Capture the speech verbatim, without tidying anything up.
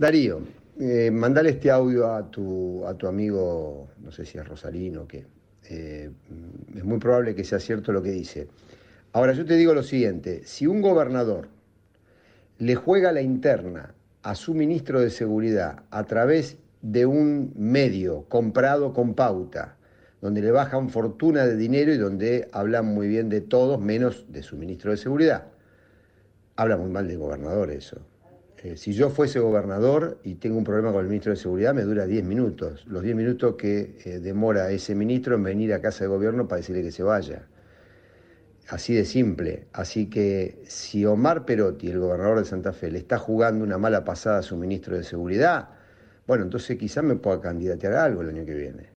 Darío, eh, mandale este audio a tu, a tu amigo, no sé si es Rosalino o qué. Eh, es muy probable que sea cierto lo que dice. Ahora, yo te digo lo siguiente, si un gobernador le juega la interna a su ministro de Seguridad a través de un medio comprado con pauta, donde le bajan fortuna de dinero y donde hablan muy bien de todos, menos de su ministro de Seguridad. Habla muy mal del gobernador eso. Eh, si yo fuese gobernador y tengo un problema con el ministro de Seguridad, me dura diez minutos. Los diez minutos que eh, demora ese ministro en venir a casa de gobierno para decirle que se vaya. Así de simple. Así que si Omar Perotti, el gobernador de Santa Fe, le está jugando una mala pasada a su ministro de Seguridad, bueno, entonces quizás me pueda candidatear a algo el año que viene.